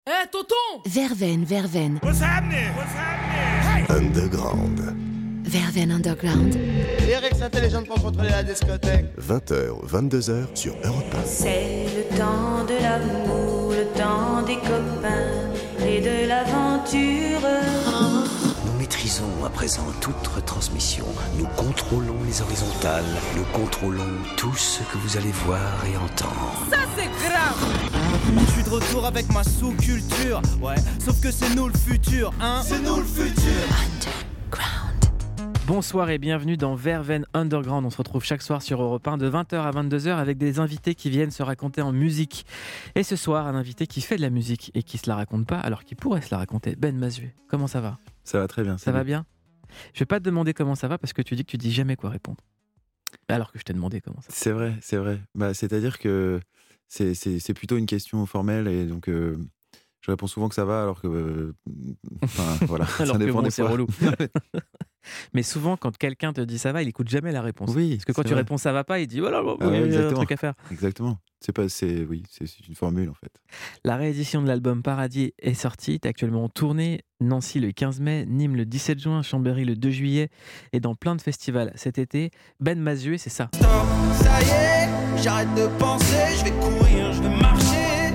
Eh, tonton! Verveine, Verveine. What's happening? What's happening? Hey! Underground. Verveine Underground. Les Rex intelligentes pour contrôler la discothèque. 20h, 22h sur Europe 1. C'est le temps de l'amour, le temps des copains et de l'aventure. Nous maîtrisons à présent toute retransmission. Nous contrôlons les horizontales. Nous contrôlons tout ce que vous allez voir et entendre. Ça, c'est grave! Je suis de retour avec ma sous-culture. Ouais, sauf que c'est nous le futur, hein. C'est nous le futur. Underground. Bonsoir et bienvenue dans Verveine Underground. On se retrouve chaque soir sur Europe 1 de 20h à 22h avec des invités qui viennent se raconter en musique. Et ce soir, un invité qui fait de la musique et qui se la raconte pas alors qu'il pourrait se la raconter. Ben Mazué, comment ça va ? Ça va très bien. Ça va bien ? Je vais pas te demander comment ça va parce que tu dis que tu dis jamais quoi répondre. Alors que je t'ai demandé comment ça va. C'est vrai. Bah, c'est-à-dire que c'est plutôt une question formelle et donc je réponds souvent que ça va alors que voilà. Alors ça que dépend bon, des c'est fois. relou. Mais souvent, quand quelqu'un te dit ça va, il écoute jamais la réponse. Oui, Parce que quand c'est tu vrai. réponds ça va pas, il dit voilà, Ah ouais, il y a un exactement. truc à faire. Exactement. C'est une formule en fait. La réédition de l'album Paradis est sortie. Tu es actuellement en tournée. Nancy le 15 mai, Nîmes le 17 juin, Chambéry le 2 juillet et dans plein de festivals cet été. Ben Mazué, c'est ça. Stop, ça y est, j'arrête de penser, je vais courir, je vais marcher.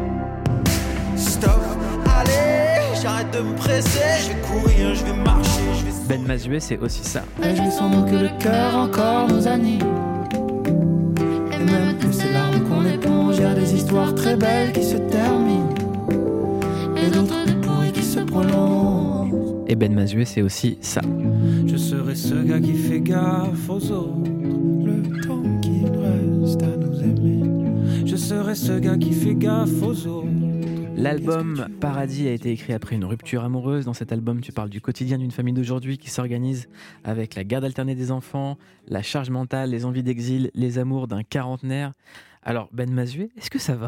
Stop, allez, j'arrête de me presser, je vais courir, je vais marcher, je vais... Ben Mazué, c'est aussi ça. Et je sens nous que le cœur encore nous anime. Et même que ces larmes qu'on éponge, y a des histoires très belles qui se terminent. Et d'autres plus pourries qui se prolongent. Et Ben Mazué, c'est aussi ça. Je serai ce gars qui fait gaffe aux autres. Le temps qu'il reste à nous aimer. Je serai ce gars qui fait gaffe aux autres. L'album Paradis a été écrit après une rupture amoureuse. Dans cet album, tu parles du quotidien d'une famille d'aujourd'hui qui s'organise avec la garde alternée des enfants, la charge mentale, les envies d'exil, les amours d'un quarantenaire. Alors, Ben Mazué, est-ce que ça va ?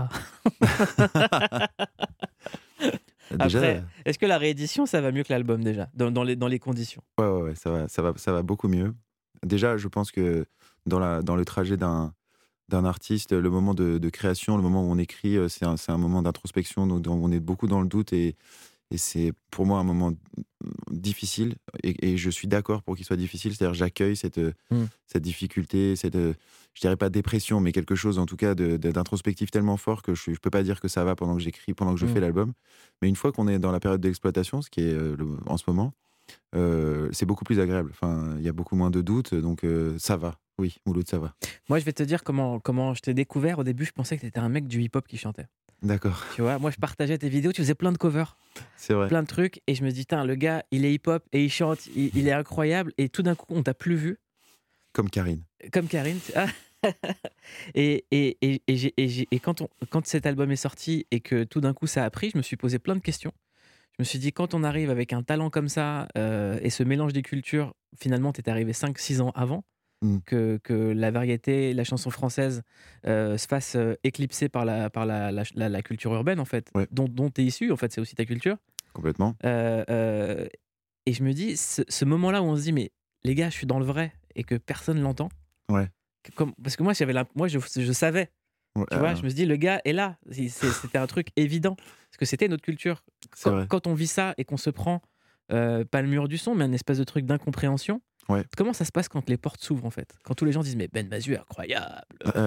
Déjà, Après, est-ce que la réédition, ça va mieux que l'album déjà, dans les conditions ? ouais, ça va beaucoup mieux. Déjà, je pense que dans le trajet d'un artiste, le moment de création, le moment où on écrit, c'est un moment d'introspection, donc on est beaucoup dans le doute et c'est pour moi un moment difficile et je suis d'accord pour qu'il soit difficile, c'est-à-dire j'accueille cette difficulté, je dirais pas dépression, mais quelque chose en tout cas d'introspectif tellement fort que je peux pas dire que ça va pendant que j'écris, pendant que je fais l'album, mais une fois qu'on est dans la période d'exploitation, ce qui est en ce moment, c'est beaucoup plus agréable, enfin il y a beaucoup moins de doutes, donc ça va. Oui, Mouloud, ça va. Moi, je vais te dire comment je t'ai découvert. Au début, je pensais que t'étais un mec du hip-hop qui chantait. D'accord. Tu vois, moi, je partageais tes vidéos, tu faisais plein de covers, C'est vrai. plein de trucs, et je me dis, le gars, il est hip-hop et il chante, il est incroyable, et tout d'un coup, on t'a plus vu, Comme Karine. comme Karine. Ah. et quand cet album est sorti et que tout d'un coup ça a pris, je me suis posé plein de questions. Je me suis dit, quand on arrive avec un talent comme ça et ce mélange des cultures, finalement, t'es arrivé 5-6 ans avant. Que la variété, la chanson française se fasse éclipser par la culture urbaine en fait, Ouais. dont tu es issu en fait, c'est aussi ta culture. Complètement. Et je me dis, ce moment-là où on se dit, mais les gars, je suis dans le vrai et que personne l'entend. Ouais. Parce que moi, je savais. Ouais, Tu vois, je me suis dit, le gars est là. C'était un truc évident parce que c'était notre culture. C'est vrai. Quand on vit ça et qu'on se prend pas le mur du son, mais un espèce de truc d'incompréhension. Ouais. Comment ça se passe quand les portes s'ouvrent en fait ? Quand tous les gens disent mais Ben Mazué est incroyable.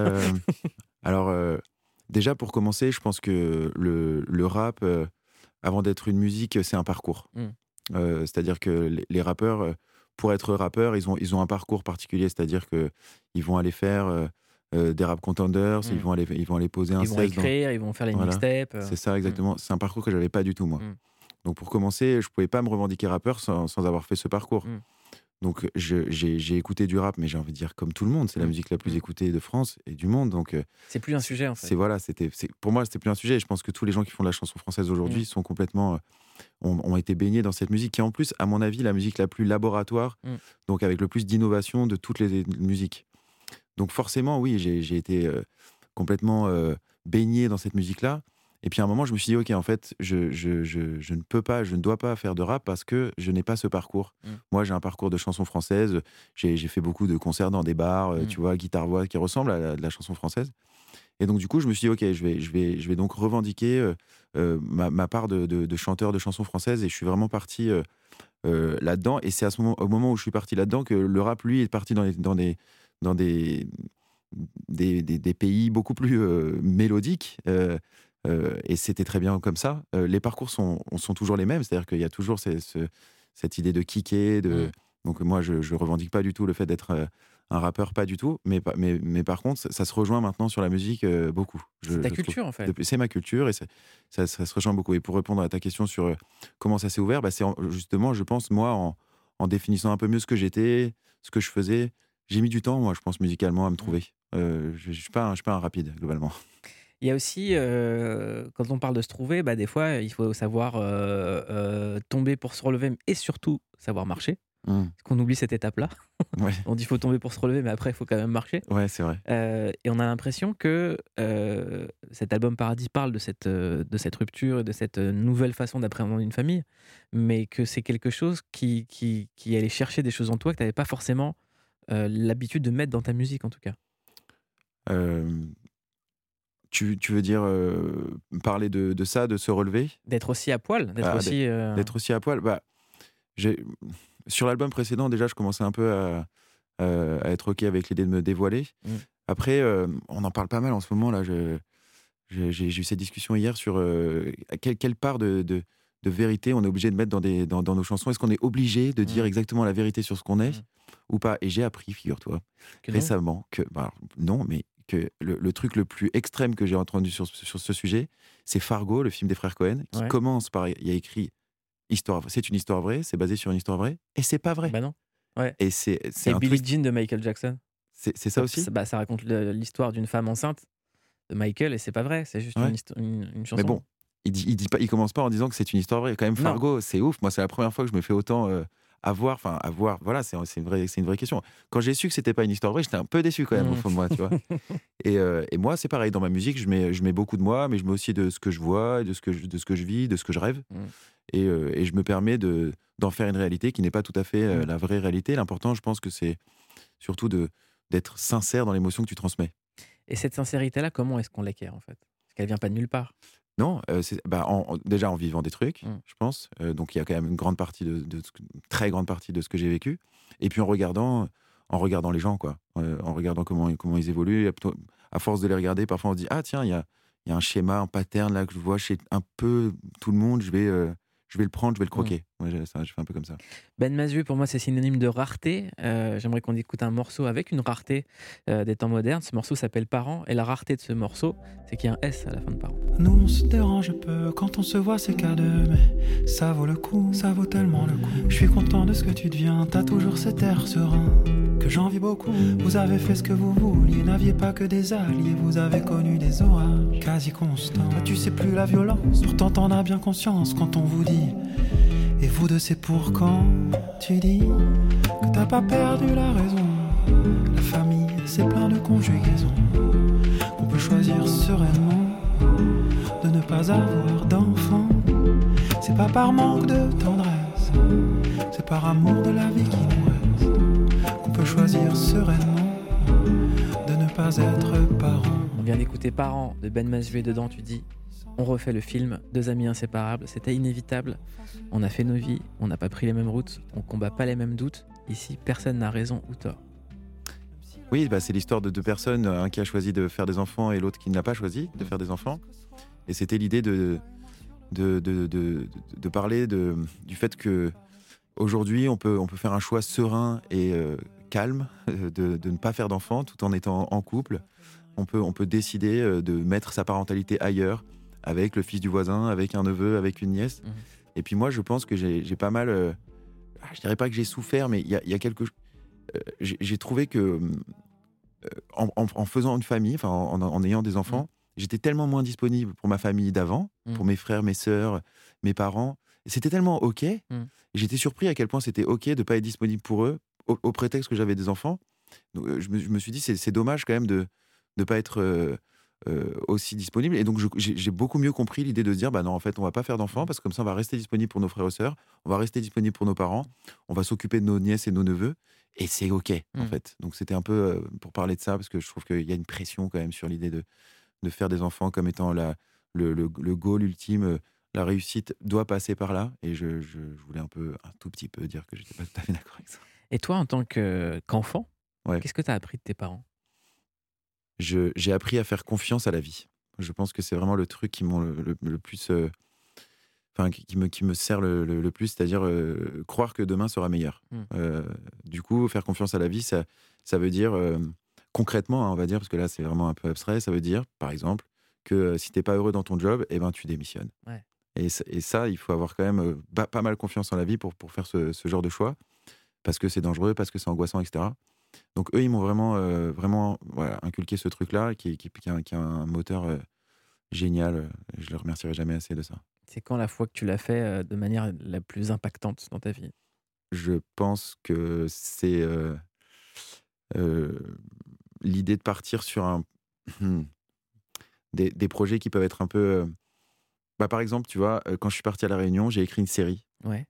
Alors, déjà pour commencer, je pense que le rap, avant d'être une musique, c'est un parcours. C'est-à-dire que les rappeurs, pour être rappeurs, ils ont un parcours particulier. C'est-à-dire que ils vont aller faire des rap contenders, ils vont aller poser un Ils vont 16 écrire, ils vont faire les Voilà. mixtapes. C'est ça exactement. C'est un parcours que j'avais pas du tout moi. Donc pour commencer, je pouvais pas me revendiquer rappeur sans avoir fait ce parcours. Donc j'ai écouté du rap, mais j'ai envie de dire comme tout le monde, c'est la musique la plus écoutée de France et du monde. Donc C'est plus un sujet en fait. pour moi c'était plus un sujet. Je pense que tous les gens qui font de la chanson française aujourd'hui sont complètement ont été baignés dans cette musique qui est en plus, à mon avis, la musique la plus laboratoire, donc avec le plus d'innovation de toutes les musiques. Donc forcément, oui, j'ai été complètement baigné dans cette musique-là. Et puis à un moment, je me suis dit, ok, en fait, je ne peux pas, je ne dois pas faire de rap parce que je n'ai pas ce parcours. Moi, j'ai un parcours de chanson française. J'ai fait beaucoup de concerts dans des bars, tu vois, guitare-voix qui ressemble à de la chanson française. Et donc, du coup, je me suis dit, OK, je vais donc revendiquer ma part de chanteur de chansons françaises. Et je suis vraiment parti là-dedans. Et c'est au moment où je suis parti là-dedans que le rap, lui, est parti dans des pays beaucoup plus mélodiques. Et c'était très bien comme ça. Les parcours sont toujours les mêmes. C'est-à-dire qu'il y a toujours cette idée de kicker. Donc, moi, je ne revendique pas du tout le fait d'être un rappeur, pas du tout, mais par contre, ça se rejoint maintenant sur la musique beaucoup. C'est ta culture, en fait. C'est ma culture et ça se rejoint beaucoup. Et pour répondre à ta question sur comment ça s'est ouvert, c'est justement, je pense, moi, en définissant un peu mieux ce que j'étais, ce que je faisais, j'ai mis du temps, moi, je pense, musicalement, à me trouver. Je ne suis pas un rapide, globalement. Il y a aussi, quand on parle de se trouver, des fois, il faut savoir tomber pour se relever et surtout savoir marcher. Parce qu'on oublie cette étape-là. Ouais. On dit qu'il faut tomber pour se relever, mais après, il faut quand même marcher. Ouais, c'est vrai. Et on a l'impression que cet album Paradis parle de cette rupture et de cette nouvelle façon d'appréhender une famille, mais que c'est quelque chose qui allait chercher des choses en toi que tu n'avais pas forcément l'habitude de mettre dans ta musique, en tout cas. Tu veux dire parler de ça, de se relever ? D'être aussi à poil, d'être aussi à poil. Sur l'album précédent, déjà, je commençais un peu à être OK avec l'idée de me dévoiler. Après, on en parle pas mal en ce moment. Là, j'ai eu cette discussion hier sur quelle part de vérité on est obligé de mettre dans nos chansons. Est-ce qu'on est obligé de dire exactement la vérité sur ce qu'on est ou pas ? Et j'ai appris, figure-toi, récemment que non, mais que le truc le plus extrême que j'ai entendu sur ce sujet, c'est Fargo, le film des frères Cohen, qui commence par... Il y a écrit c'est une histoire vraie, c'est basé sur une histoire vraie, et c'est pas vrai. Bah non. Ouais. Et c'est un Billie twist. Jean de Michael Jackson. C'est ça aussi. Ça raconte l'histoire d'une femme enceinte de Michael, et c'est pas vrai, c'est juste une chanson. Mais bon, il commence pas en disant que c'est une histoire vraie. Quand même, Fargo, c'est ouf. Moi, c'est la première fois que je me fais autant avoir. Voilà, c'est une vraie question. Quand j'ai su que c'était pas une histoire vraie, j'étais un peu déçu quand même au fond de moi, tu vois. Et moi, c'est pareil. Dans ma musique, je mets beaucoup de moi, mais je mets aussi de ce que je vois, de ce que je vis, de ce que je rêve. Et je me permets d'en faire une réalité qui n'est pas tout à fait la vraie réalité. L'important, je pense que c'est surtout d'être sincère dans l'émotion que tu transmets. Et cette sincérité-là, comment est-ce qu'on l'acquiert, en fait ? Parce qu'elle vient pas de nulle part. Non, déjà en vivant des trucs, je pense. Donc il y a quand même une grande partie très grande partie de ce que j'ai vécu. Et puis en regardant les gens, quoi. En regardant comment ils évoluent. À force de les regarder, parfois on se dit, ah tiens, il y a un schéma, un pattern là que je vois chez un peu tout le monde, je vais le prendre, je vais le croquer. Je fais un peu comme ça. Ben Mazué, pour moi, c'est synonyme de rareté. J'aimerais qu'on écoute un morceau avec une rareté des temps modernes. Ce morceau s'appelle Parents. Et la rareté de ce morceau, c'est qu'il y a un S à la fin de Parents. Nous, on se dérange peu quand on se voit, c'est qu'à deux. Mais ça vaut le coup, ça vaut tellement le coup. Je suis content de ce que tu deviens. T'as toujours cet air serein que j'envie beaucoup. Vous avez fait ce que vous vouliez, n'aviez pas que des alliés. Vous avez connu des orages quasi constants. Toi, tu sais plus la violence, pourtant t'en as bien conscience quand on vous dit. Et vous deux, c'est pour quand tu dis que t'as pas perdu la raison. La famille, c'est plein de conjugaisons. On peut choisir sereinement de ne pas avoir d'enfant. C'est pas par manque de tendresse, c'est par amour de la vie qui nous reste. Qu'on peut choisir sereinement de ne pas être parent. On vient d'écouter Parents de Ben Mazué. Dedans, tu dis: on refait le film, deux amis inséparables, c'était inévitable. On a fait nos vies, on n'a pas pris les mêmes routes, on combat pas les mêmes doutes. Ici, personne n'a raison ou tort. Oui, c'est l'histoire de deux personnes, un qui a choisi de faire des enfants et l'autre qui n'a pas choisi de faire des enfants. Et c'était l'idée de parler du fait que aujourd'hui, on peut faire un choix serein et calme de ne pas faire d'enfants tout en étant en couple. On peut décider de mettre sa parentalité ailleurs, avec le fils du voisin, avec un neveu, avec une nièce. Et puis moi, je pense que j'ai pas mal... je dirais pas que j'ai souffert, mais il y a quelque chose... j'ai trouvé que en faisant une famille, en ayant des enfants, j'étais tellement moins disponible pour ma famille d'avant, pour mes frères, mes sœurs, mes parents. C'était tellement OK. J'étais surpris à quel point c'était OK de ne pas être disponible pour eux, au prétexte que j'avais des enfants. Donc, je me suis dit, c'est dommage quand même de ne pas être... aussi disponible, et donc j'ai beaucoup mieux compris l'idée de se dire non, en fait on va pas faire d'enfants parce que comme ça on va rester disponible pour nos frères et sœurs, on va rester disponible pour nos parents, on va s'occuper de nos nièces et nos neveux, et c'est OK en fait. Donc c'était un peu pour parler de ça, parce que je trouve qu'il y a une pression quand même sur l'idée de faire des enfants comme étant le goal ultime. La réussite doit passer par là. Et je voulais un tout petit peu dire que j'étais pas tout à fait d'accord avec ça. Et toi, en tant qu'enfant, Ouais. qu'est-ce que tu as appris de tes parents? J'ai appris à faire confiance à la vie. Je pense que c'est vraiment le truc qui m'ont le plus... qui me sert le plus, c'est-à-dire croire que demain sera meilleur. Du coup, faire confiance à la vie, ça veut dire, concrètement, hein, on va dire, parce que là, c'est vraiment un peu abstrait, ça veut dire, par exemple, que si t'es pas heureux dans ton job, eh ben, tu démissionnes. Ouais. Et ça, il faut avoir quand même pas mal confiance en la vie pour faire ce genre de choix, parce que c'est dangereux, parce que c'est angoissant, etc. Donc eux, ils m'ont vraiment voilà, inculqué ce truc-là, qui a un moteur génial. Je ne le remercierai jamais assez de ça. C'est quand la fois que tu l'as fait de manière la plus impactante dans ta vie? Je pense que c'est l'idée de partir sur des projets qui peuvent être un peu... par exemple, tu vois, quand je suis parti à La Réunion, j'ai écrit une série. Ouais.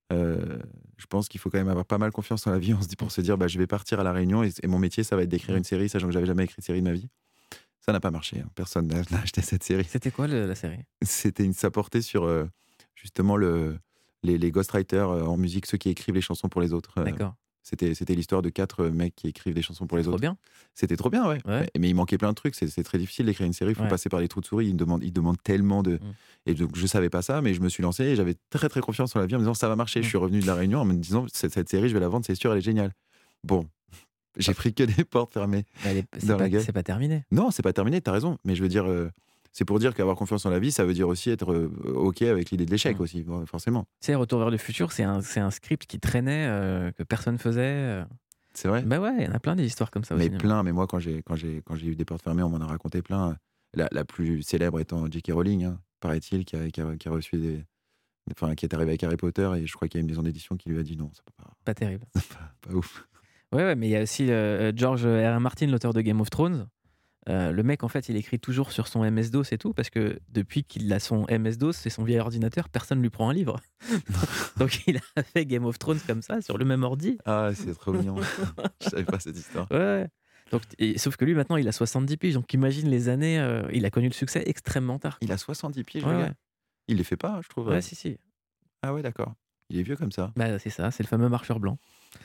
Je pense qu'il faut quand même avoir pas mal confiance en la vie pour se dire je vais partir à La Réunion et mon métier, ça va être d'écrire une série, sachant que j'avais jamais écrit de série de ma vie. Ça n'a pas marché. Hein. Personne n'a acheté cette série. C'était quoi la série? Ça portait sur justement les ghostwriters en musique, ceux qui écrivent les chansons pour les autres. D'accord. C'était l'histoire de 4 mecs qui écrivent des chansons pour les autres. Trop bien. C'était trop bien, ouais. Mais il manquait plein de trucs. C'est très difficile d'écrire une série. Il faut passer par les trous de souris. Ils demandent tellement de... Et donc, je savais pas ça, mais je me suis lancé et j'avais très, très confiance en la vie en me disant ça va marcher. Je suis revenu de La Réunion en me disant cette série, je vais la vendre, c'est sûr, elle est géniale. Bon, j'ai pris que des portes fermées dans la gueule. C'est pas terminé. Non, c'est pas terminé, t'as raison. Mais je veux dire, c'est pour dire qu'avoir confiance en la vie, ça veut dire aussi être OK avec l'idée de l'échec aussi, forcément. Tu sais, Retour vers le futur, c'est un script qui traînait, que personne faisait. C'est vrai? Bah ouais, il y en a plein des histoires comme ça aussi. Mais moi, quand j'ai eu des portes fermées, on m'en a raconté plein. La plus célèbre étant J.K. Rowling, hein, paraît-il, qui a reçu qui est arrivé avec Harry Potter, et je crois qu'il y a une maison d'édition qui lui a dit non, c'est pas terrible. pas ouf. Ouais, mais il y a aussi George R.R. Martin, l'auteur de Game of Thrones. Le mec, en fait, il écrit toujours sur son MS-DOS et tout, parce que depuis qu'il a son MS-DOS, c'est son vieil ordinateur, personne ne lui prend un livre. Donc il a fait Game of Thrones comme ça, sur le même ordi. Ah, c'est trop mignon. Je savais pas cette histoire. Ouais. Donc, sauf que lui, maintenant, il a 70 piges. Donc imagine les années, il a connu le succès extrêmement tard. Il a 70 piges, ouais, le gars. Il les fait pas, je trouve. Ouais, si. Ah ouais, d'accord. Il est vieux comme ça. Bah, c'est ça, c'est le fameux marcheur blanc.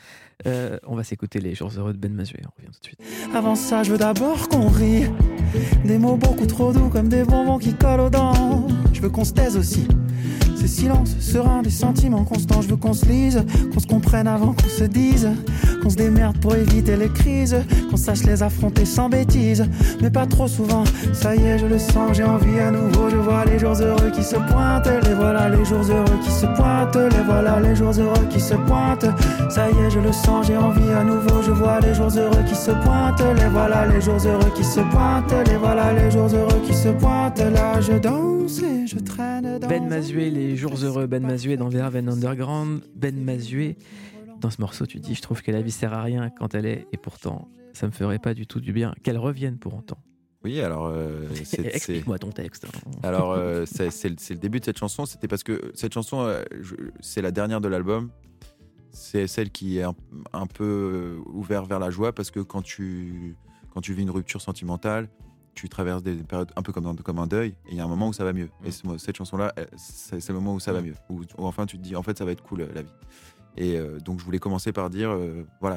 On va s'écouter Les Jours Heureux de Ben Mazué. On revient tout de suite. Avant ça, je veux d'abord qu'on rie. Des mots beaucoup trop doux comme des bonbons qui collent aux dents. Je veux qu'on se taise aussi. Ces silences sereins, des sentiments constants. Je veux qu'on se lise, qu'on se comprenne avant qu'on se dise. Qu'on se démerde pour éviter les crises. Qu'on sache les affronter sans bêtises. Mais pas trop souvent, ça y est, je le sens. J'ai envie à nouveau, je vois les jours heureux qui se pointent. Les voilà les jours heureux qui se pointent. Les voilà les jours heureux qui se pointent. Ça y est, je le sens, j'ai envie à nouveau. Je vois les jours heureux qui se pointent. Les voilà les jours heureux qui se pointent. Les voilà les jours heureux qui se pointent. Là je danse et je traîne dans... Ben Mazué, Les Jours Heureux. Ben Mazué dans Verven Underground. Ben Mazué, dans ce morceau tu dis: je trouve que la vie sert à rien quand elle est, et pourtant ça me ferait pas du tout du bien qu'elle revienne pour autant. Oui, alors... Explique-moi ton texte. Alors, c'est le début de cette chanson. C'était parce que cette chanson, c'est la dernière de l'album. C'est celle qui est un peu ouverte vers la joie, parce que quand tu vis une rupture sentimentale, tu traverses des périodes un peu comme un deuil, et il y a un moment où ça va mieux. Et cette chanson-là, c'est le moment où ça va mieux. Où enfin tu te dis, en fait, ça va être cool la vie. Et donc je voulais commencer par dire, voilà,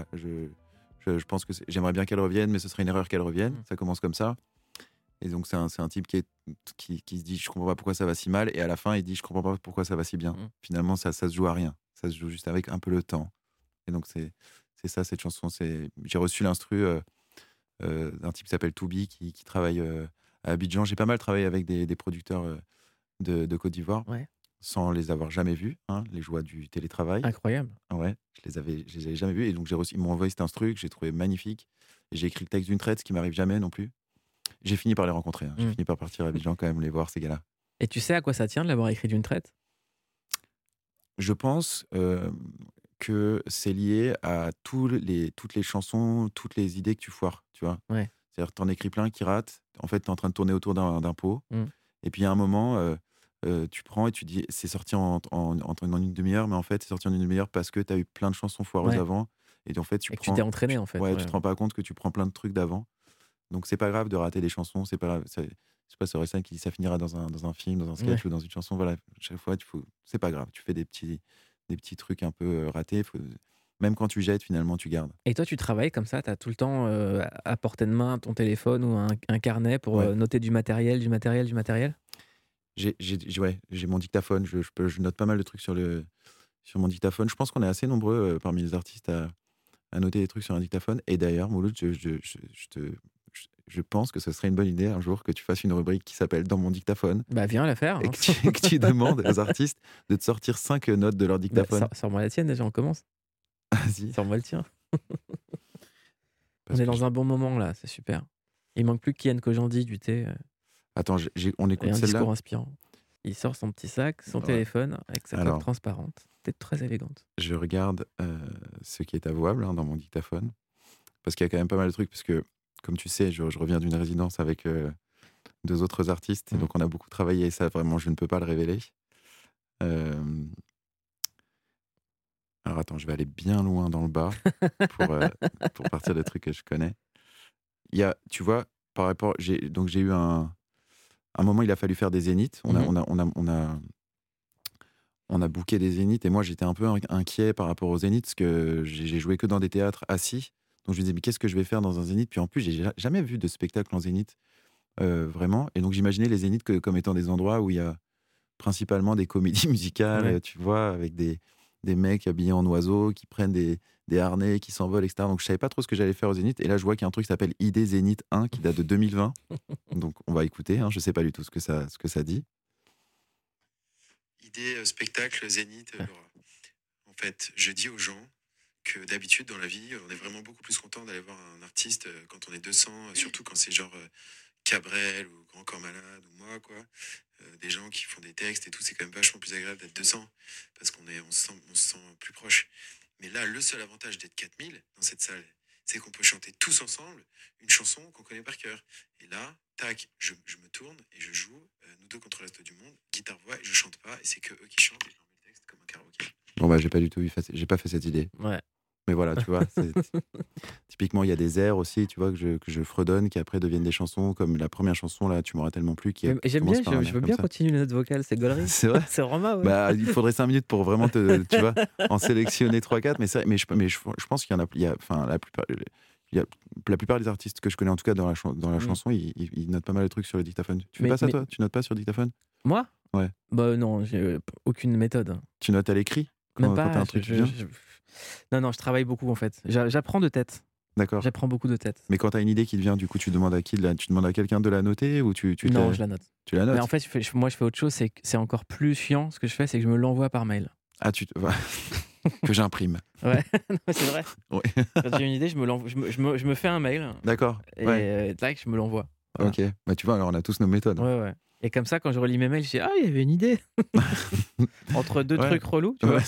je pense que j'aimerais bien qu'elle revienne, mais ce serait une erreur qu'elle revienne. Ça commence comme ça. Et donc c'est un type qui se dit, je comprends pas pourquoi ça va si mal, et à la fin il dit, je comprends pas pourquoi ça va si bien. Finalement ça se joue à rien, ça se joue juste avec un peu le temps. Et donc c'est ça cette chanson. J'ai reçu l'instru d'un type qui s'appelle Toubi, qui travaille à Abidjan. J'ai pas mal travaillé avec des producteurs de Côte d'Ivoire, sans les avoir jamais vus, hein, les joies du télétravail. Incroyable. Ouais, je les avais jamais vus, et donc ils m'ont envoyé cet instru que j'ai trouvé magnifique, et j'ai écrit le texte d'une traite, ce qui m'arrive jamais non plus. J'ai fini par les rencontrer, hein. J'ai fini par partir à Abidjan quand même, les voir, ces gars-là. Et tu sais à quoi ça tient de l'avoir écrit d'une traite? Je pense que c'est lié à toutes les chansons, toutes les idées que tu foires, tu vois. Ouais. C'est-à-dire que t'en écris plein qui ratent. En fait, t'es en train de tourner autour d'un pot. Et puis, à un moment, tu prends et tu dis, c'est sorti en une demi-heure, mais en fait, c'est sorti en une demi-heure parce que t'as eu plein de chansons foireuses avant. Et en fait, tu t'es entraîné, en fait. Ouais, tu te rends pas compte que tu prends plein de trucs d'avant. Donc c'est pas grave de rater des chansons, c'est pas grave. Je sais pas, c'est Orelsan qui dit ça finira dans un film, dans un sketch ou dans une chanson. Voilà, chaque fois, c'est pas grave. Tu fais des petits trucs un peu ratés. Même quand tu jettes, finalement, tu gardes. Et toi, tu travailles comme ça, tu as tout le temps à portée de main ton téléphone ou un carnet pour noter du matériel. J'ai mon dictaphone, je note pas mal de trucs sur mon dictaphone. Je pense qu'on est assez nombreux parmi les artistes à noter des trucs sur un dictaphone. Et d'ailleurs, Mouloud, je pense que ce serait une bonne idée un jour que tu fasses une rubrique qui s'appelle Dans mon dictaphone. Bah viens la faire. Et que tu demandes aux artistes de te sortir 5 notes de leur dictaphone. Bah, sors-moi la tienne déjà, on commence. Vas-y. Sors-moi le tien. On est dans un bon moment là, c'est super. Il manque plus qu'Yann Kojandi du thé. Attends, on écoute et un celle-là. Discours inspirant. Il sort son petit sac, son téléphone avec sa coque transparente. C'est très élégante. Je regarde ce qui est avouable dans mon dictaphone. Parce qu'il y a quand même pas mal de trucs. Parce que, comme tu sais, je reviens d'une résidence avec 2 autres artistes. Et donc, on a beaucoup travaillé. Et ça, vraiment, je ne peux pas le révéler. Alors, attends, je vais aller bien loin dans le bas pour partir des trucs que je connais. Il y a, tu vois, par rapport... j'ai eu un moment, il a fallu faire des zéniths. On a booké des zéniths. Et moi, j'étais un peu inquiet par rapport aux zéniths parce que j'ai joué que dans des théâtres assis. Donc, je me disais, mais qu'est-ce que je vais faire dans un zénith? Puis en plus, j'ai jamais vu de spectacle en zénith, vraiment. Et donc, j'imaginais les zéniths comme étant des endroits où il y a principalement des comédies musicales, tu vois, avec des mecs habillés en oiseaux qui prennent des harnais, qui s'envolent, etc. Donc, je savais pas trop ce que j'allais faire au zénith. Et là, je vois qu'il y a un truc qui s'appelle ID Zénith 1 qui date de 2020. Donc, on va écouter. Je sais pas du tout ce que ça dit. Idée spectacle Zénith. En fait, je dis aux gens que d'habitude dans la vie, on est vraiment beaucoup plus content d'aller voir un artiste quand on est 200, surtout quand c'est genre Cabrel ou Grand Corps Malade ou moi, quoi. Des gens qui font des textes et tout, c'est quand même vachement plus agréable d'être 200 parce qu'on se sent plus proche. Mais là, le seul avantage d'être 4000 dans cette salle, c'est qu'on peut chanter tous ensemble une chanson qu'on connaît par cœur. Et là, tac, je me tourne et je joue, nous deux contre le reste du monde, guitare-voix, et je chante pas, et c'est que eux qui chantent, et je leur mets le texte comme un karaoké. Bon, bah, j'ai pas fait cette idée. Ouais. Mais voilà, tu vois, typiquement, il y a des airs aussi, tu vois, que je fredonne, qui après deviennent des chansons, comme la première chanson, là, Tu m'auras tellement plu. J'aime bien, je veux bien continuer les notes vocales, c'est gaulerie. C'est vrai. C'est Roma, ouais. Bah, il faudrait 5 minutes pour vraiment, tu vois, en sélectionner 3-4, mais je pense qu'il y a la plupart des artistes que je connais, en tout cas dans la chanson, ils notent pas mal de trucs sur le dictaphone. Tu fais pas ça, toi? Tu notes pas sur le dictaphone? Moi? Ouais. Bah non, j'ai aucune méthode. Tu notes à l'écrit? Même pas. Quand un truc non, je travaille beaucoup en fait. J'apprends de tête. D'accord. J'apprends beaucoup de tête. Mais quand tu as une idée qui te vient, du coup, tu demandes à qui? Tu demandes à quelqu'un de la noter ou Non, je la note. Tu la notes? Mais en fait, moi, je fais autre chose. C'est encore plus chiant. Ce que je fais, c'est que je me l'envoie par mail. Ah, que j'imprime. Ouais, c'est vrai. Ouais. Quand j'ai une idée, je me fais un mail. D'accord. Et tac, je me l'envoie. Voilà. Ok. Bah, tu vois, alors on a tous nos méthodes. Ouais. Et comme ça, quand je relis mes mails, je dis, il y avait une idée. Entre deux trucs relous. Tu vois.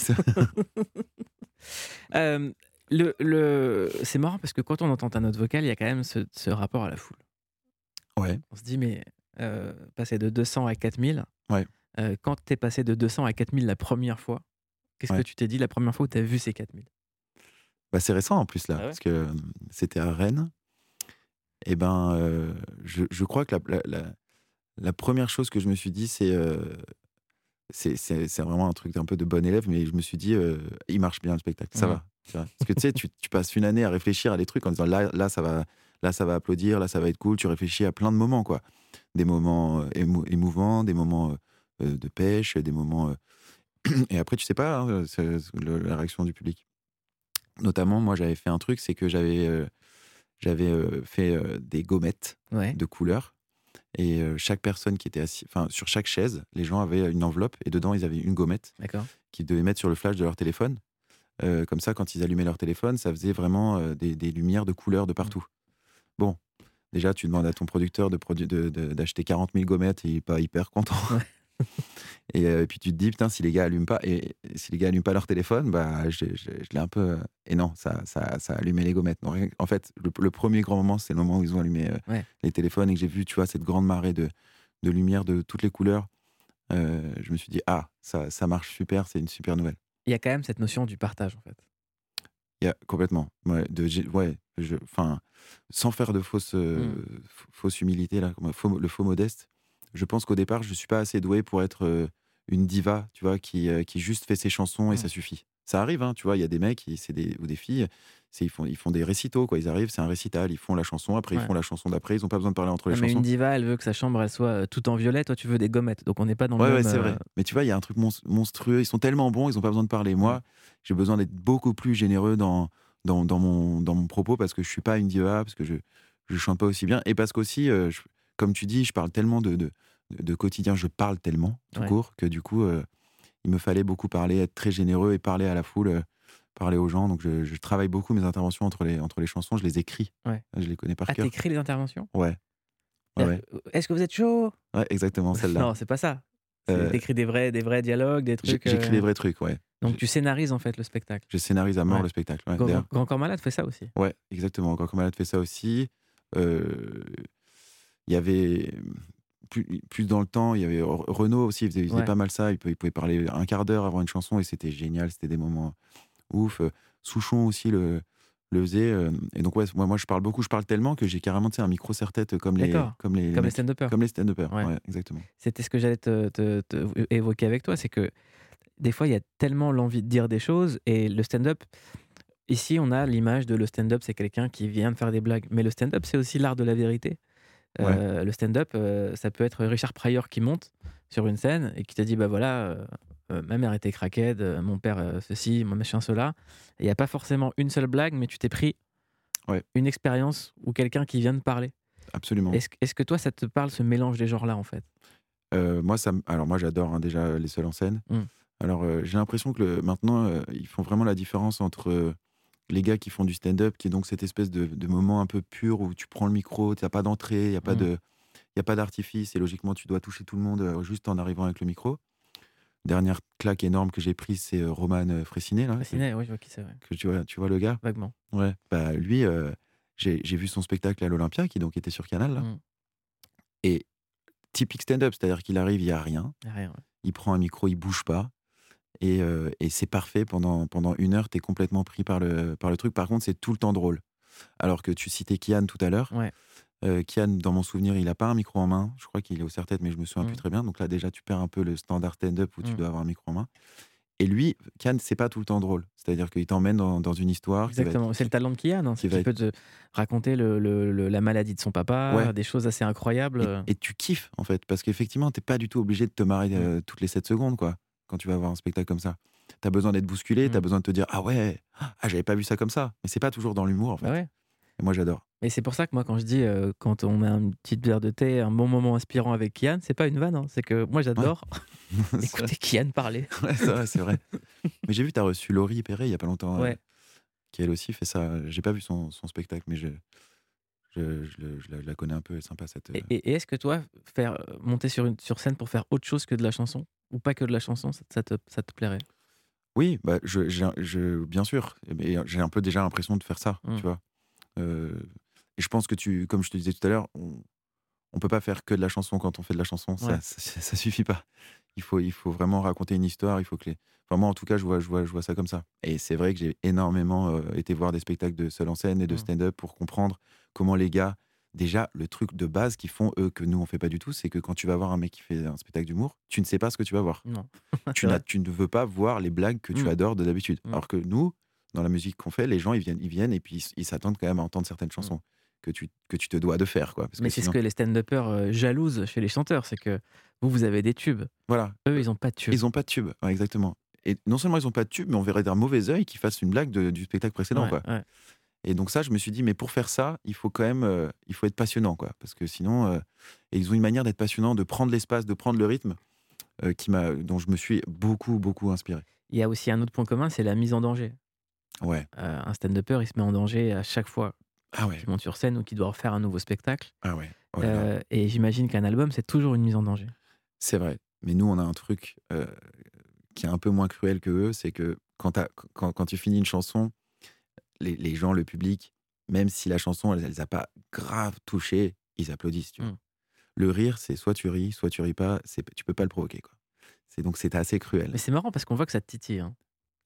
C'est marrant parce que quand on entend ta note vocale, il y a quand même ce rapport à la foule. Ouais. On se dit, mais passer de 200 à 4000, quand t'es passé de 200 à 4000 la première fois, qu'est-ce que tu t'es dit la première fois où t'as vu ces 4000? Bah, c'est récent en plus là, parce que c'était à Rennes. Et je crois que la première chose que je me suis dit, c'est vraiment un truc un peu de bon élève, mais je me suis dit, il marche bien le spectacle, ça va. Parce que tu sais, tu passes une année à réfléchir à des trucs en disant là ça va applaudir, là ça va être cool. Tu réfléchis à plein de moments, quoi. Des moments émouvants, des moments de pêche, des moments. Et après, tu sais pas la réaction du public. Notamment, moi j'avais fait un truc, c'est que j'avais fait des gommettes de couleurs. Et chaque personne qui était assise, sur chaque chaise, les gens avaient une enveloppe et dedans ils avaient une gommette qu'ils devaient mettre sur le flash de leur téléphone. Comme ça, quand ils allumaient leur téléphone, ça faisait vraiment des lumières de couleurs de partout. Bon, déjà, tu demandes à ton producteur d'acheter 40 000 gommettes et il n'est pas hyper content. Et puis tu te dis, putain, si les gars allument pas leur téléphone, bah, je l'ai un peu. Et non, ça a allumé les gommettes. Donc, en fait, le premier grand moment, c'est le moment où ils ont allumé les téléphones et que j'ai vu, tu vois, cette grande marée de lumière de toutes les couleurs. Je me suis dit, ça marche super, c'est une super nouvelle. Il y a quand même cette notion du partage, en fait. Il y a complètement. Enfin, sans faire de fausse humilité, là, le faux modeste, je pense qu'au départ, je suis pas assez doué pour être une diva, tu vois, qui juste fait ses chansons et ça suffit. Ça arrive, hein, tu vois, il y a des mecs ou des filles, ils font des récitaux, quoi. Ils arrivent, c'est un récital, ils font la chanson, après ils font la chanson d'après, ils ont pas besoin de parler entre les Mais chansons. une diva, elle veut que sa chambre elle soit toute en violet, toi tu veux des gommettes, donc on n'est pas dans le même... Ouais, c'est vrai. Mais tu vois, il y a un truc monstrueux, ils sont tellement bons, ils ont pas besoin de parler. Moi, j'ai besoin d'être beaucoup plus généreux dans mon propos parce que je suis pas une diva, parce que je chante pas aussi bien et parce qu'aussi, comme tu dis, je parle tellement de quotidien, je parle tellement tout court que du coup, il me fallait beaucoup parler, être très généreux et parler à la foule, parler aux gens. Donc je travaille beaucoup mes interventions entre les chansons, je les écris. Je les connais par cœur. Ah, t'écris les interventions ? Ouais. Est-ce que vous êtes chaud ? Ouais, exactement, celle-là. Non, c'est pas ça. T'écris des vrais dialogues, des trucs. J'écris des vrais trucs, ouais. Donc tu scénarises en fait le spectacle. Je scénarise à mort le spectacle. Ouais, Grand Corps Malade fait ça aussi. Ouais, exactement. Grand Corps Malade fait ça aussi. Il y avait plus dans le temps, il y avait Renaud aussi, il faisait pas mal ça. Il pouvait parler un quart d'heure avant une chanson et c'était génial. C'était des moments ouf. Souchon aussi le faisait. Et donc moi je parle beaucoup. Je parle tellement que j'ai carrément un micro serre-tête comme les stand-uppers. Comme les stand-uppers. Ouais, exactement. C'était ce que j'allais te évoquer avec toi, c'est que des fois, il y a tellement l'envie de dire des choses et le stand-up, ici, on a l'image de le stand-up, c'est quelqu'un qui vient de faire des blagues. Mais le stand-up, c'est aussi l'art de la vérité. Le stand-up, ça peut être Richard Pryor qui monte sur une scène et qui te dit, bah voilà, ma mère était craquette, mon père ceci, mon machin cela. Il n'y a pas forcément une seule blague, mais tu t'es pris une expérience ou quelqu'un qui vient de parler. Absolument. Est-ce que toi, ça te parle, ce mélange des genres-là, en fait ? Moi, j'adore déjà les seuls en scène. Alors, j'ai l'impression que maintenant, ils font vraiment la différence entre les gars qui font du stand-up, qui est donc cette espèce de moment un peu pur où tu prends le micro, tu n'as pas d'entrée, il n'y a pas d'artifice, et logiquement, tu dois toucher tout le monde juste en arrivant avec le micro. Dernière claque énorme que j'ai prise, c'est Roman Fressinet. Fressinet, oui, je vois qui c'est. Ouais. Tu vois le gars ? Vaguement. Ouais. Bah, lui, j'ai vu son spectacle à l'Olympia, qui donc était sur Canal. Là. Et typique stand-up, c'est-à-dire qu'il arrive, il n'y a rien. Il prend un micro, il bouge pas. Et c'est parfait, pendant 1 heure, tu es complètement pris par le truc. Par contre, c'est tout le temps drôle. Alors que tu citais Kian tout à l'heure. Kian, dans mon souvenir, il n'a pas un micro en main. Je crois qu'il est au serre-tête, mais je me souviens plus très bien. Donc là, déjà, tu perds un peu le standard stand-up où tu dois avoir un micro en main. Et lui, Kian, c'est pas tout le temps drôle. C'est-à-dire qu'il t'emmène dans une histoire. Exactement, c'est le talent de Kian. Hein. Il peut te raconter la maladie de son papa, des choses assez incroyables. Et tu kiffes, en fait, parce qu'effectivement, t'es pas du tout obligé de te marrer toutes les 7 secondes, quoi. Quand tu vas voir un spectacle comme ça, t'as besoin d'être bousculé, t'as besoin de te dire ah ouais, j'avais pas vu ça comme ça. Mais c'est pas toujours dans l'humour en fait. Et moi j'adore. Et c'est pour ça que moi quand je dis quand on met une petite verre de thé, un bon moment inspirant avec Kian, c'est pas une vanne, hein. C'est que moi j'adore écouter Kian parler. C'est vrai. Mais j'ai vu t'as reçu Laurie Perret il y a pas longtemps, qui elle aussi fait ça. J'ai pas vu son spectacle, mais je la connais un peu, elle est sympa cette. Et est-ce que toi monter sur scène pour faire autre chose que de la chanson ou pas que de la chanson, ça te plairait ? Oui, bah, bien sûr. Et j'ai un peu déjà l'impression de faire ça, tu vois. Et je pense que comme je te disais tout à l'heure, on peut pas faire que de la chanson quand on fait de la chanson. Ça suffit pas. Il faut vraiment raconter une histoire. Il faut que moi, en tout cas, je vois ça comme ça. Et c'est vrai que j'ai énormément été voir des spectacles de seul en scène et de stand-up pour comprendre comment les gars. Déjà, le truc de base qu'ils font, eux, que nous, on fait pas du tout, c'est que quand tu vas voir un mec qui fait un spectacle d'humour, tu ne sais pas ce que tu vas voir. Non. Tu ne veux pas voir les blagues que tu adores d'habitude. Alors que nous, dans la musique qu'on fait, les gens, ils viennent et puis ils s'attendent quand même à entendre certaines chansons que tu te dois de faire, quoi. Mais c'est ce que les stand-uppers jalousent chez les chanteurs, c'est que vous avez des tubes. Voilà. Eux, ils n'ont pas de tubes. Ils n'ont pas de tubes, exactement. Et non seulement ils n'ont pas de tubes, mais on verrait d'un mauvais œil qu'ils fassent une blague du spectacle précédent, quoi. Et donc ça, je me suis dit, mais pour faire ça, il faut quand même, il faut être passionnant, quoi. Parce que sinon, et ils ont une manière d'être passionnant, de prendre l'espace, de prendre le rythme, dont je me suis beaucoup, beaucoup inspiré. Il y a aussi un autre point commun, c'est la mise en danger. Ouais. Un stand-upper, il se met en danger à chaque fois qu'il monte sur scène ou qu'il doit refaire un nouveau spectacle. Ah ouais. Et j'imagine qu'un album, c'est toujours une mise en danger. C'est vrai. Mais nous, on a un truc qui est un peu moins cruel que eux, c'est que quand tu finis une chanson, les gens, le public, même si la chanson, elle les a pas grave touchés, ils applaudissent. Tu vois. Le rire, c'est soit tu ris pas, tu peux pas le provoquer, quoi. Donc c'est assez cruel. Mais c'est marrant parce qu'on voit que ça te titille. Hein.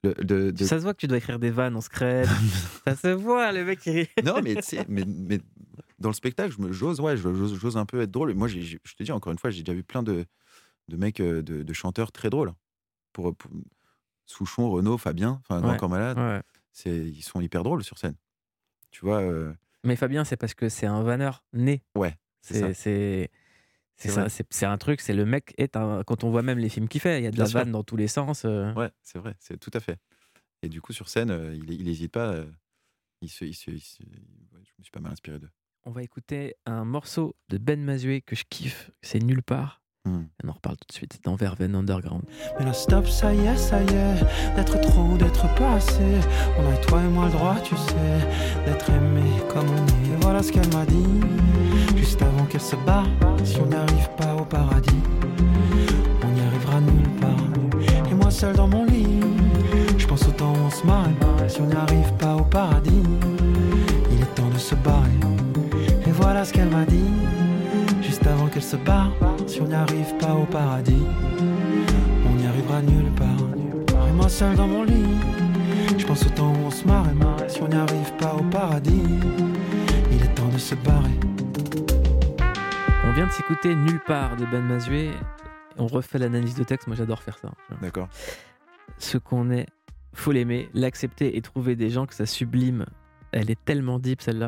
Ça se voit que tu dois écrire des vannes en secret. Ça se voit, le mec qui rit. Non, mais tu sais, mais dans le spectacle, j'ose un peu être drôle. Moi, je te dis encore une fois, j'ai déjà vu plein de mecs, de chanteurs très drôles. Pour Souchon, Renaud, Fabien, enfin Grand Corps Malade, ils sont hyper drôles sur scène. Tu vois. Mais Fabien, c'est parce que c'est un vanneur né. Ouais. C'est un truc, c'est le mec quand on voit même les films qu'il fait, il y a de la vanne dans tous les sens. Ouais, c'est vrai, c'est tout à fait. Et du coup, sur scène, il n'hésite pas. Je me suis pas mal inspiré d'eux. On va écouter un morceau de Ben Mazué que je kiffe, c'est Nulle part. On en reparle tout de suite dans Verveine Underground. Mais là stop, ça y est, d'être trop ou d'être pas assez. On a toi et moi le droit, tu sais, d'être aimé comme on est. Et voilà ce qu'elle m'a dit, juste avant qu'elle se barre. Si on n'arrive pas au paradis, on n'y arrivera nulle part. Et moi seul dans mon lit, je pense au temps où on se marre. Si on n'y arrive pas au paradis, il est temps de se barrer. Et voilà ce qu'elle m'a dit, juste avant qu'elle se barre. Si on n'y arrive pas au paradis, on n'y arrivera nulle part. Et moi seul dans mon lit, je pense au temps où on se marre. Si on n'y arrive pas au paradis, il est temps de se barrer. On vient de s'écouter Nulle part de Ben Mazué. On refait l'analyse de texte, moi j'adore faire ça. D'accord. Ce qu'on est, faut l'aimer, l'accepter et trouver des gens que ça sublime. Elle est tellement deep celle-là.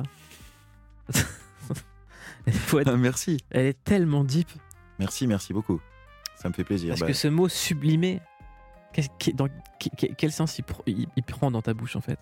Merci. Elle est tellement deep. Merci beaucoup. Ça me fait plaisir. Parce que ce mot sublimer, dans quel sens il prend dans ta bouche en fait?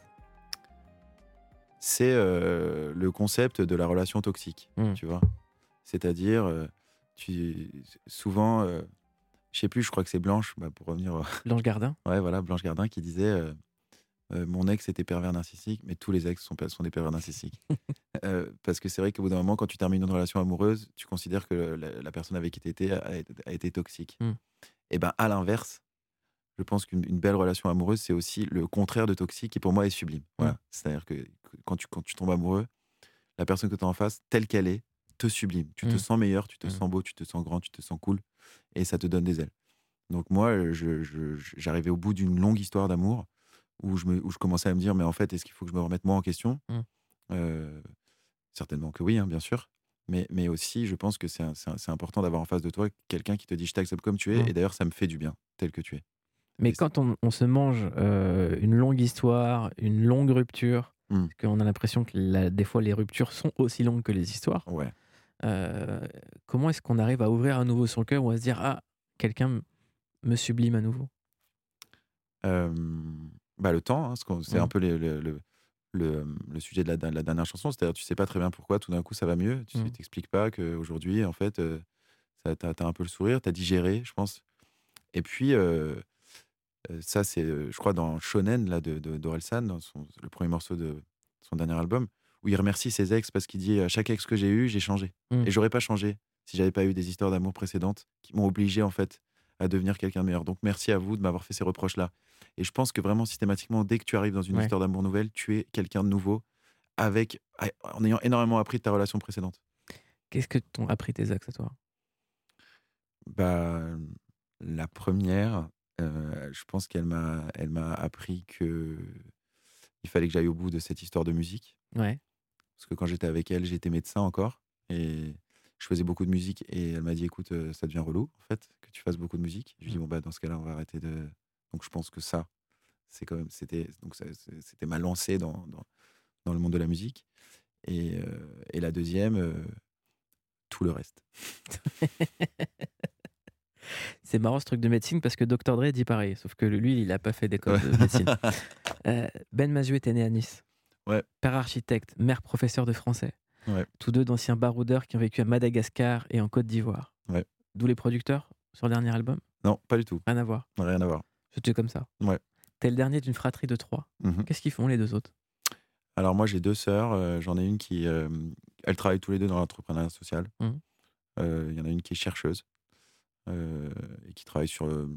C'est le concept de la relation toxique, tu vois. C'est-à-dire, souvent, je sais plus, je crois que c'est Blanche, pour revenir. Blanche Gardin. Ouais, voilà, Blanche Gardin qui disait mon ex était pervers narcissique, mais tous les ex sont des pervers narcissiques. Parce que c'est vrai qu'au bout d'un moment, quand tu termines une relation amoureuse, tu considères que la personne avec qui tu étais a été toxique. Et ben à l'inverse, je pense qu'une belle relation amoureuse, c'est aussi le contraire de toxique qui pour moi est sublime. Voilà. C'est-à-dire que quand tu tombes amoureux, la personne que tu as en face, telle qu'elle est, te sublime. Tu te sens meilleur, tu te sens beau, tu te sens grand, tu te sens cool, et ça te donne des ailes. Donc moi, j'arrivais au bout d'une longue histoire d'amour où je commençais à me dire, mais en fait, est-ce qu'il faut que je me remette moi en question ? Certainement que oui, hein, bien sûr. Mais aussi, je pense que c'est important d'avoir en face de toi quelqu'un qui te dit, je t'accepte comme tu es, et d'ailleurs, ça me fait du bien, tel que tu es. Mais quand on se mange une longue histoire, une longue rupture, parce qu'on a l'impression que des fois, les ruptures sont aussi longues que les histoires. Ouais. Comment est-ce qu'on arrive à ouvrir à nouveau son cœur ou à se dire, ah, quelqu'un me sublime à nouveau ? Le temps, hein, c'est un peu le sujet de la dernière chanson, c'est-à-dire tu sais pas très bien pourquoi tout d'un coup ça va mieux, tu t'expliques pas qu'aujourd'hui en fait t'as un peu le sourire, t'as digéré, je pense. Et puis ça c'est je crois dans Shonen là, d'Orelsan, dans le premier morceau de son dernier album, où il remercie ses ex parce qu'il dit à chaque ex que j'ai eu, j'ai changé. Et j'aurais pas changé si j'avais pas eu des histoires d'amour précédentes qui m'ont obligé en fait à devenir quelqu'un de meilleur. Donc merci à vous de m'avoir fait ces reproches-là. Et je pense que vraiment systématiquement, dès que tu arrives dans une histoire d'amour nouvelle, tu es quelqu'un de nouveau en ayant énormément appris de ta relation précédente. Qu'est-ce que t'ont appris tes ex à toi ? La première, je pense qu'elle m'a appris que il fallait que j'aille au bout de cette histoire de musique. Ouais. Parce que quand j'étais avec elle, j'étais médecin encore et je faisais beaucoup de musique et elle m'a dit écoute, ça devient relou en fait que tu fasses beaucoup de musique. Je lui ai dit dans ce cas-là, on va arrêter de. Donc je pense que ça, c'est quand même c'était ma lancée dans le monde de la musique. Et la deuxième, tout le reste. C'est marrant ce truc de médecine parce que Dr Dre dit pareil, sauf que lui, il n'a pas fait d'école de médecine. Ben Mazué était né à Nice. Ouais. Père architecte, mère professeur de français. Ouais. Tous deux d'anciens baroudeurs qui ont vécu à Madagascar et en Côte d'Ivoire. Ouais. D'où les producteurs sur le dernier album ? Non, pas du tout. Rien à voir. Rien à voir. C'était comme ça. Ouais. T'es le dernier d'une fratrie de 3. Qu'est-ce qu'ils font les deux autres ? Alors moi j'ai 2 sœurs, j'en ai une qui elles travaillent tous les deux dans l'entrepreneuriat social. Il y en a une qui est chercheuse et qui travaille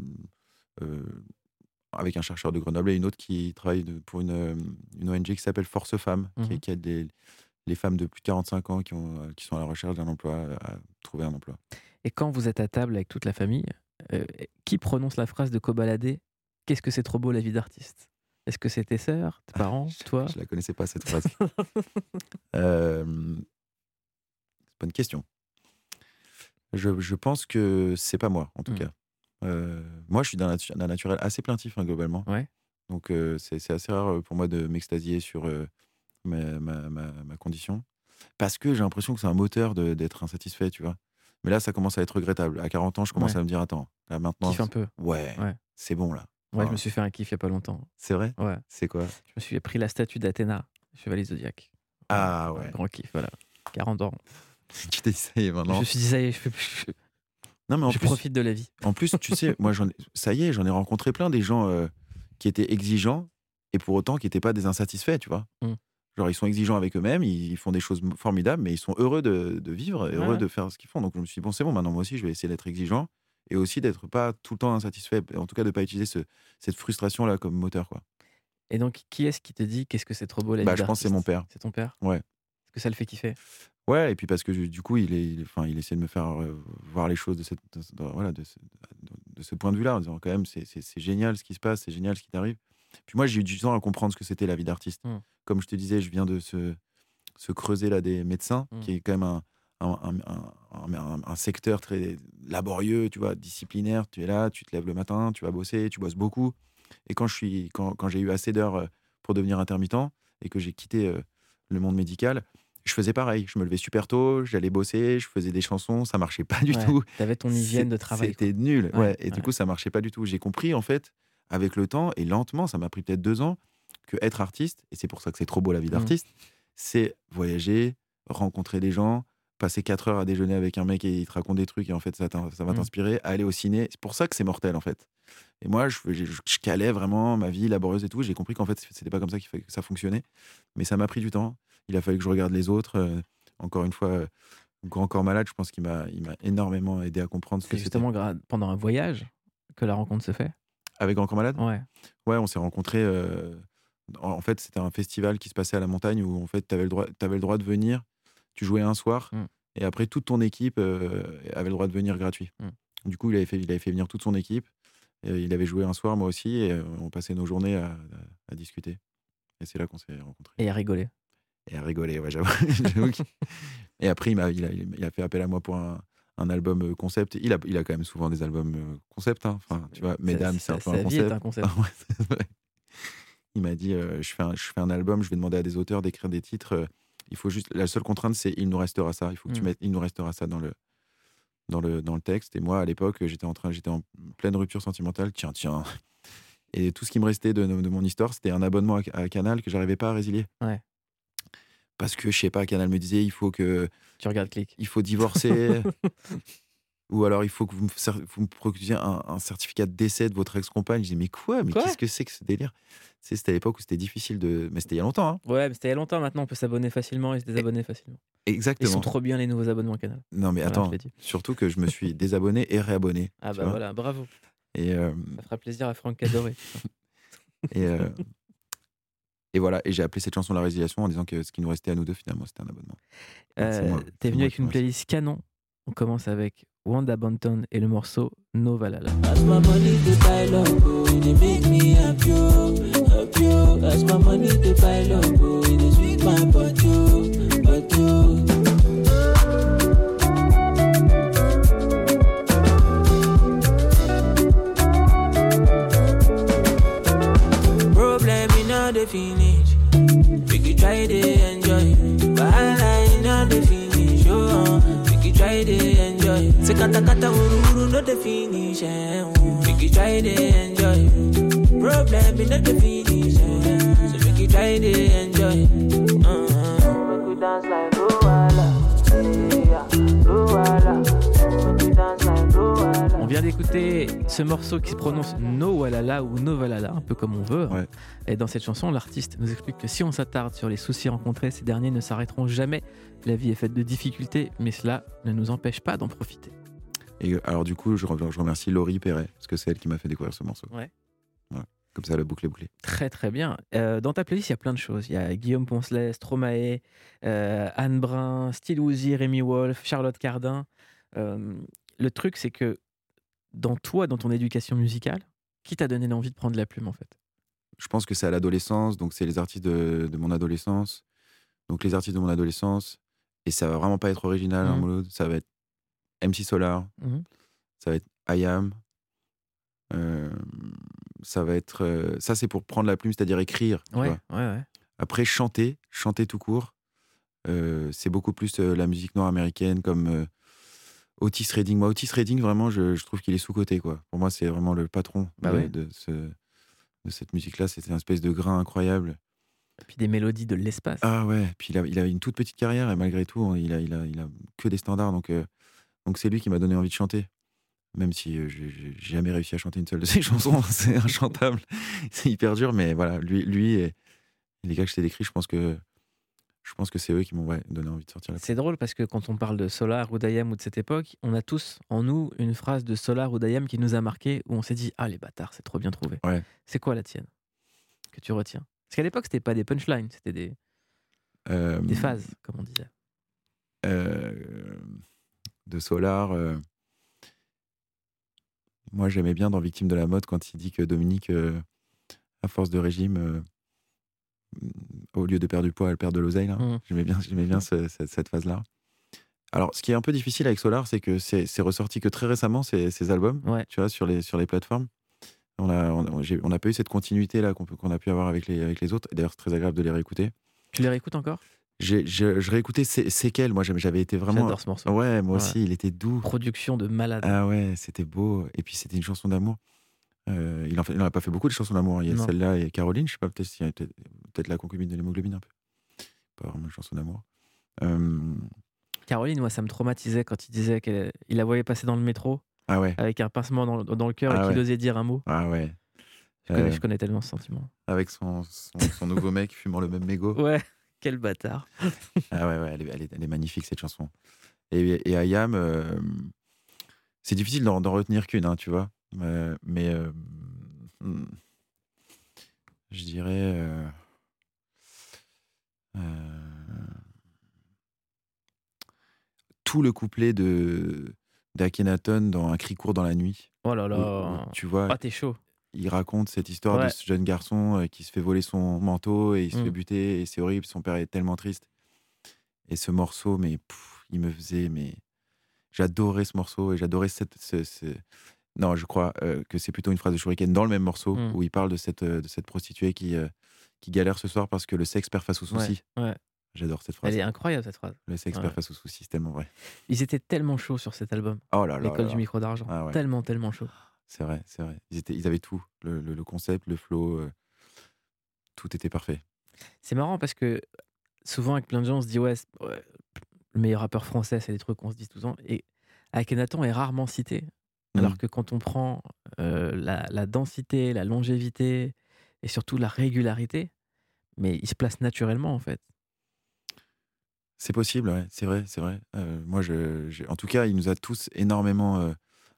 avec un chercheur de Grenoble, et une autre qui travaille pour une ONG qui s'appelle Force Femmes, qui aide les femmes de plus de 45 ans qui sont à la recherche d'un emploi, à trouver un emploi. Et quand vous êtes à table avec toute la famille, qui prononce la phrase de Kobalade ? qu'est-ce que c'est trop beau la vie d'artiste? Est-ce que c'est tes sœurs, tes parents, toi? Je la connaissais pas cette phrase. C'est pas une question. Je pense que c'est pas moi, en tout cas. Moi, je suis d'un naturel assez plaintif, globalement. Ouais. Donc, c'est assez rare pour moi de m'extasier sur ma condition. Parce que j'ai l'impression que c'est un moteur d'être insatisfait, tu vois. Mais là, ça commence à être regrettable. À 40 ans, je commence à me dire, attends, là maintenant... Kiffe un peu. Ouais, c'est bon, là. Ouais, je me suis fait un kiff il y a pas longtemps. C'est vrai? Ouais. C'est quoi? Je me suis pris la statue d'Athéna, chevalier Zodiac. Ah ouais. Grand kiff, voilà. 40 ans. Tu t'es dit, ça y est, maintenant. Je me suis dit, ça y est, non, mais je profite de la vie. En plus, tu sais, moi, ça y est, j'en ai rencontré plein des gens qui étaient exigeants et pour autant qui n'étaient pas des insatisfaits, tu vois. Genre, ils sont exigeants avec eux-mêmes, ils font des choses formidables, mais ils sont heureux de vivre, heureux de faire ce qu'ils font. Donc, je me suis dit, bon, c'est bon, maintenant, moi aussi, je vais essayer d'être exigeant et aussi d'être pas tout le temps insatisfait. En tout cas, de ne pas utiliser cette frustration-là comme moteur, quoi. Et donc, qui est-ce qui te dit qu'est-ce que c'est trop beau la vie d'artiste? Je pense que c'est mon père. C'est ton père? Ouais. Est-ce que ça le fait kiffer? Ouais, et puis parce que du coup, il essaie de me faire voir les choses de ce point de vue-là, en disant quand même, c'est génial ce qui se passe, c'est génial ce qui t'arrive. Puis moi, j'ai eu du temps à comprendre ce que c'était la vie d'artiste. Comme je te disais, je viens de ce creuset-là des médecins, qui est quand même un secteur très laborieux, tu vois, disciplinaire. Tu es là, tu te lèves le matin, tu vas bosser, tu bosses beaucoup. Et quand j'ai eu assez d'heures pour devenir intermittent et que j'ai quitté le monde médical, je faisais pareil. Je me levais super tôt, j'allais bosser, je faisais des chansons, ça marchait pas du tout. T'avais ton hygiène de travail. C'était nul. Et du coup, ça marchait pas du tout. J'ai compris, en fait, avec le temps, et lentement, ça m'a pris peut-être 2 ans, que être artiste, et c'est pour ça que c'est trop beau la vie d'artiste, c'est voyager, rencontrer des gens, passer 4 heures à déjeuner avec un mec et il te raconte des trucs et en fait, ça va t'inspirer, aller au ciné. C'est pour ça que c'est mortel, en fait. Et moi, je calais vraiment ma vie laborieuse et tout. J'ai compris qu'en fait, c'était pas comme ça que ça fonctionnait. Mais ça m'a pris du temps. Il a fallu que je regarde les autres. Encore une fois, Grand Corps Malade, je pense qu'il m'a énormément aidé à comprendre ce que c'était. C'est justement pendant un voyage que la rencontre se fait. Avec Grand Corps Malade ? Ouais. Ouais, on s'est rencontrés. En fait, c'était un festival qui se passait à la montagne où en fait, t'avais le droit de venir. Tu jouais un soir et après, toute ton équipe avait le droit de venir gratuit. Du coup, il avait fait venir toute son équipe. Il avait joué un soir, moi aussi, et on passait nos journées à discuter. Et c'est là qu'on s'est rencontrés. Et à rigoler. Et à rigoler, ouais, j'avoue. Et après, il a fait appel à moi pour un album concept. Il a quand même souvent des albums concept. Hein. Enfin, tu vois, Mesdames, c'est un peu un concept. Un concept. Il m'a dit, je fais un album, je vais demander à des auteurs d'écrire des titres. Il faut juste, la seule contrainte, c'est il nous restera ça. Il faut que tu mettes, il nous restera ça dans le texte. Et moi, à l'époque, j'étais en pleine rupture sentimentale. Tiens. Et tout ce qui me restait de mon histoire, c'était un abonnement à Canal que j'arrivais pas à résilier. Ouais. Parce que, je sais pas, Canal me disait, il faut que... Tu regardes Click. Il faut divorcer. Ou alors, il faut que vous me procuriez un certificat de décès de votre ex-compagne. Je dis, mais quoi? Qu'est-ce que c'est que ce délire? C'était à l'époque où c'était difficile de... Mais c'était il y a longtemps. Hein. Ouais, mais c'était il y a longtemps. Maintenant, on peut s'abonner facilement et se désabonner facilement. Exactement. Ils sont trop bien, les nouveaux abonnements Canal. Non, mais attends. Surtout que je me suis désabonné et réabonné. Ah bah voilà, bravo. Et ça fera plaisir à Franck Cadoré. Et voilà, et j'ai appelé cette chanson La Résiliation en disant que ce qui nous restait à nous deux, finalement, c'était un abonnement. T'es venu avec une playlist canon. On commence avec Wanda Banton et le morceau No Valala. Problem in the finish. Make you try to enjoy. Wahala in the finish. Make you try to enjoy. Se kata kata uru no the finish. Make you try to enjoy. Problem in the finish. So make you try to enjoy. Make you dance like Luwala. Luwala. Make you dance like Luwala. On vient d'écouter ce morceau qui se prononce No Walala ou No Valala, un peu comme on veut. Ouais. Et dans cette chanson, l'artiste nous explique que si on s'attarde sur les soucis rencontrés, ces derniers ne s'arrêteront jamais. La vie est faite de difficultés, mais cela ne nous empêche pas d'en profiter. Et alors du coup, je remercie Laurie Perret, parce que c'est elle qui m'a fait découvrir ce morceau. Ouais. Voilà. Comme ça, la boucle est bouclée. Très très bien. Dans ta playlist, il y a plein de choses. Il y a Guillaume Poncelet, Stromae, Anne Brun, Steve Woozy, Rémi Wolf, Charlotte Cardin. Le truc, c'est que dans ton éducation musicale, Qui t'a donné l'envie de prendre la plume, en fait? Je pense que c'est à l'adolescence, donc c'est les artistes de mon adolescence. Donc les artistes de mon adolescence, et ça va vraiment pas être original, hein, Mouloud. Ça va être MC Solar, ça va être IAM, ça va être... ça, c'est pour prendre la plume, c'est-à-dire écrire. Tu vois. Après, chanter tout court, c'est beaucoup plus la musique noire américaine, comme Otis Redding. Moi, Otis Redding, vraiment, je trouve qu'il est sous-coté, quoi. Pour moi, c'est vraiment le patron de cette musique-là. C'est une espèce de grain incroyable. Et puis des mélodies de l'espace. Ah ouais, puis il a une toute petite carrière, et malgré tout, il a que des standards. Donc c'est lui qui m'a donné envie de chanter. Même si j'ai jamais réussi à chanter une seule de ses chansons, c'est inchantable. C'est hyper dur, mais voilà, lui et les gars que je t'ai décrits, je pense que c'est eux qui m'ont donné envie de sortir la plume. C'est drôle parce que quand on parle de Solar ou d'IAM ou de cette époque, on a tous en nous une phrase de Solar ou d'IAM qui nous a marqué, où on s'est dit « Ah, les bâtards, c'est trop bien trouvé ». Ouais. C'est quoi la tienne que tu retiens? Parce qu'à l'époque, c'était pas des punchlines, c'était des phases, comme on disait. De Solar, moi j'aimais bien dans Victime de la mode quand il dit que Dominique, à force de régime, au lieu de perdre du poids, elle perd de l'oseille. J'aimais bien cette phase-là. Alors, ce qui est un peu difficile avec Solar, c'est que c'est ressorti que très récemment, ces albums, tu vois, sur les plateformes. On n'a pas eu cette continuité là qu'on a pu avoir avec les autres. D'ailleurs, c'est très agréable de les réécouter. Tu les réécoutes encore? Je réécoutais Séquelles. Moi, j'avais été vraiment... J'adore ce morceau. Ouais, moi aussi, il était doux. Production de malade. Ah ouais, c'était beau. Et puis, c'était une chanson d'amour. Il n'en a pas fait beaucoup de chansons d'amour. Il y a celle-là et Caroline, je sais pas, peut-être la concubine de l'hémoglobine un peu. Pas vraiment une chanson d'amour. Caroline, moi, ça me traumatisait quand il disait qu'il la voyait passer dans le métro. Ah ouais. Avec un pincement dans le cœur et qu'il osait dire un mot. Ah ouais. Je connais tellement ce sentiment. Avec son nouveau mec fumant le même mégot. Ouais, quel bâtard. Ah ouais, elle est magnifique cette chanson. Et IAM, c'est difficile d'en retenir qu'une, hein, tu vois. Mais je dirais tout le couplet d'Akhenaton dans Un cri court dans la nuit. Oh là là. Où, tu vois, t'es chaud. Il raconte cette histoire de ce jeune garçon qui se fait voler son manteau et il se fait buter et c'est horrible, son père est tellement triste. Et ce morceau, il me faisait... J'adorais ce morceau et j'adorais Non, je crois que c'est plutôt une phrase de Shuriken dans le même morceau où il parle de cette prostituée qui galère ce soir parce que le sexe perd face aux soucis. Ouais. J'adore cette phrase. Elle est incroyable, cette phrase. Le sexe perd face aux soucis, c'est tellement vrai. Ils étaient tellement chauds sur cet album. Oh là là. L'école du micro d'argent. Ah ouais. Tellement chauds. C'est vrai. Ils avaient tout. Le concept, le flow, tout était parfait. C'est marrant parce que souvent, avec plein de gens, on se dit, le meilleur rappeur français, c'est des trucs qu'on se dit tout le temps. Et Akhenaton est rarement cité. Alors que quand on prend la densité, la longévité et surtout la régularité, mais il se place naturellement, en fait. C'est possible, ouais, c'est vrai. Moi, en tout cas, il nous a tous énormément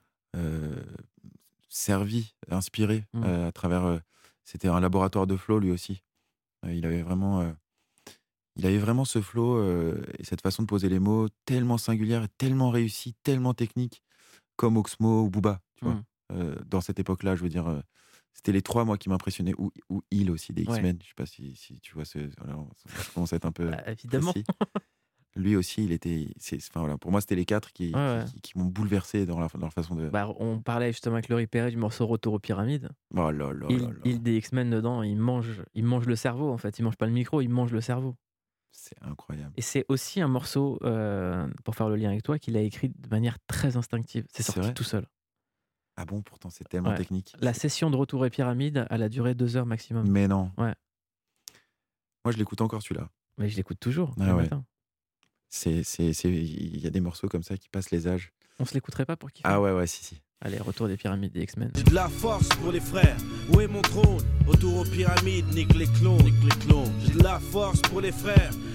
servi, inspiré à travers. C'était un laboratoire de flow, lui aussi. Il avait vraiment ce flow et cette façon de poser les mots tellement singulière et tellement réussie, tellement technique, comme Oxmo ou Booba, tu vois. Dans cette époque-là, je veux dire, c'était les trois, moi, qui m'impressionnaient, ou il aussi, des X-Men. Je sais pas si tu vois, ça commence à être un peu... évidemment. Lui aussi, il était... pour moi, c'était les quatre qui m'ont bouleversé dans leur façon de... On parlait justement avec Laurie Perret du morceau Retour aux pyramides. Oh là là. Il des X-Men dedans, il mange le cerveau, en fait. Il mange pas le micro, il mange le cerveau. C'est incroyable. Et c'est aussi un morceau, pour faire le lien avec toi, qu'il a écrit de manière très instinctive. C'est sorti tout seul. Ah bon, pourtant c'est tellement technique. La session de Retour aux pyramides, elle a duré 2 heures maximum. Mais non. Ouais. Moi, je l'écoute encore, celui-là. Mais je l'écoute toujours. Ah ouais. Il y a des morceaux comme ça qui passent les âges. On se l'écouterait pas pour kiffer? Ah ouais, si. Allez, Retour des pyramides des X-Men. J'ai de la force pour les frères. Où est mon trône? Retour aux pyramides, nique les clones. J'ai de la force pour les frères.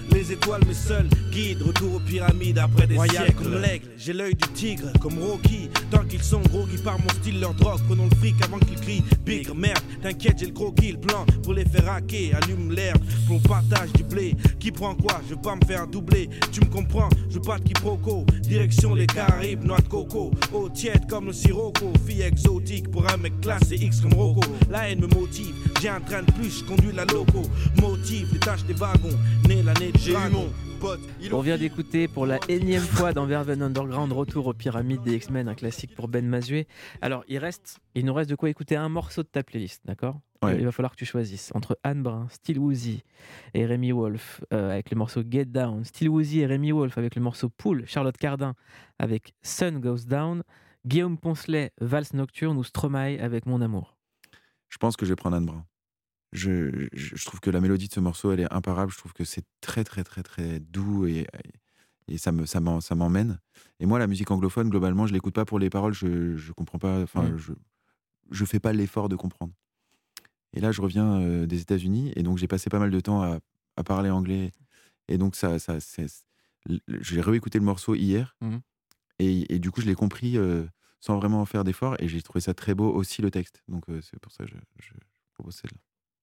les étoiles mes seuls guides. Retour aux pyramides après des siècles. Comme l'aigle, j'ai l'œil du tigre, comme Rocky. Tant qu'ils sont groggy par mon style, leur drogue. Prenons le fric avant qu'ils crient bigre. Merde, t'inquiète, j'ai le croquis, le plan pour les faire hacker. Allume l'herbe pour le partage du blé. Qui prend quoi? Je veux pas me faire doubler. Tu me comprends? Je veux pas de quiproquo. Direction les Caraïbes, noix de coco. Eau tiède comme le sirocco. Fille exotique pour un mec classé X comme Rocco. La haine me motive, j'ai un train de plus, je conduis la loco. Motive les tâches des wagons, né l'année de dragon. On vient d'écouter pour la énième fois dans Verven Underground, Retour aux pyramides des X-Men, un classique pour Ben Mazué. Alors il nous reste de quoi écouter un morceau de ta playlist, d'accord? Ouais. Il va falloir que tu choisisses entre Anne Brun, Still Woozy et Rémi Wolf avec le morceau Get Down, Still Woozy et Rémi Wolf avec le morceau Pool, Charlotte Cardin avec Sun Goes Down, Guillaume Poncelet, Valse Nocturne ou Stromae avec Mon Amour. Je pense que je vais prendre Anne Brun. Je trouve que la mélodie de ce morceau, elle est imparable. Je trouve que c'est très, très, très, très doux et ça m'emmène. Et moi, la musique anglophone, globalement, je l'écoute pas pour les paroles. Je comprends pas. Enfin, je fais pas l'effort de comprendre. Et là, je reviens des États-Unis et donc j'ai passé pas mal de temps à parler anglais. Et donc j'ai réécouté le morceau hier et du coup, je l'ai compris sans vraiment faire d'effort et j'ai trouvé ça très beau aussi le texte. Donc c'est pour ça que je propose celle-là.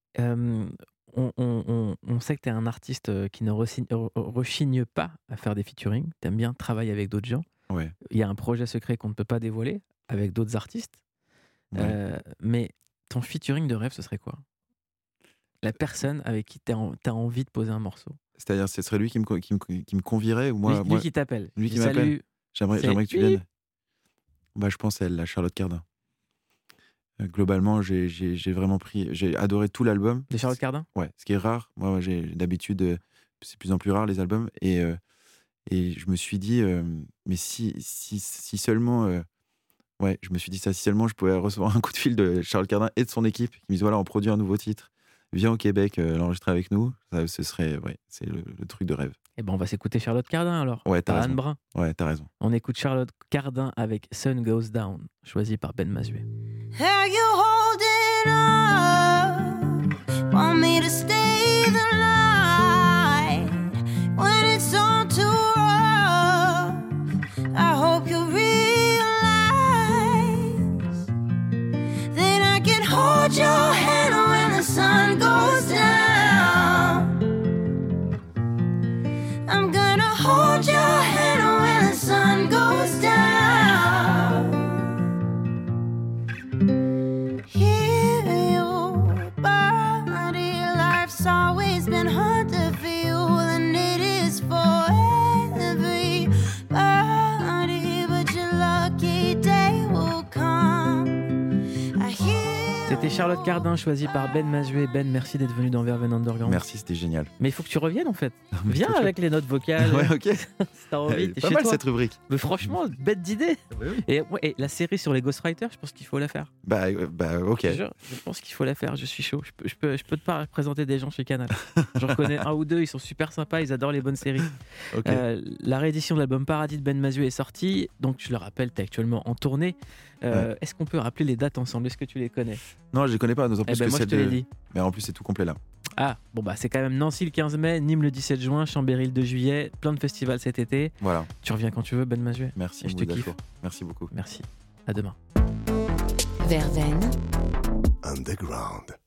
On sait que tu es un artiste qui ne rechigne pas à faire des featuring. Tu aimes bien travailler avec d'autres gens. Ouais. Il y a un projet secret qu'on ne peut pas dévoiler avec d'autres artistes. Ouais. Mais ton featuring de rêve, ce serait quoi? La personne avec qui tu as envie de poser un morceau. C'est-à-dire, ce serait lui qui me convierait ou moi, lui qui t'appelle. Lui qui m'appelle. J'aimerais que tu viennes. Je pense à elle, la Charlotte Cardin. Globalement, j'ai adoré tout l'album. De Charlotte Cardin? Ouais, ce qui est rare. Moi, j'ai d'habitude, c'est de plus en plus rare les albums. Et je me suis dit, mais si seulement, je me suis dit ça, si seulement je pouvais recevoir un coup de fil de Charlotte Cardin et de son équipe qui me disent voilà, on produit un nouveau titre, viens au Québec l'enregistrer avec nous. Ça, ce serait, c'est le truc de rêve. Eh ben, on va s'écouter Charlotte Cardin alors. Ouais, t'as raison. Anne Brun. Ouais, t'as raison. On écoute Charlotte Cardin avec Sun Goes Down, choisi par Ben Mazué. Are you holding up? Want me to stay the night when it's all too rough? I hope you realize that I can hold your hand when the sun goes down. I'm gonna hold your hand when the sun goes down. Always been hard to feel, and it is for everybody. But your lucky day will come. C'était Charlotte Cardin, choisie par Ben Mazué. Ben, merci d'être venu dans Verven Underground. Merci, c'était génial. Mais il faut que tu reviennes en fait. Viens avec les notes vocales. Ouais, ok. Si t'as envie, t'es pas chez mal toi. cette rubrique. Mais franchement, bête d'idée. Oui. Et la série sur les Ghostwriters, je pense qu'il faut la faire. Bah ok. Je pense qu'il faut la faire, je suis chaud. Je peux te pas présenter des gens chez Canal. J'en connais un ou deux, ils sont super sympas, ils adorent les bonnes séries. Okay. La réédition de l'album Paradis de Ben Mazué est sortie, donc je le rappelle, t'es actuellement en tournée. Est-ce qu'on peut rappeler les dates ensemble? Est-ce que tu les connais? Non, je les connais pas. En plus moi, je te l'ai dit. Mais en plus, c'est tout complet là. Ah, bon c'est quand même Nancy le 15 mai, Nîmes le 17 juin, Chambéry le 2 juillet, plein de festivals cet été. Voilà. Tu reviens quand tu veux, Ben Mazué. Merci. Je te kiffe. Merci beaucoup. Merci. À demain. Verven Underground.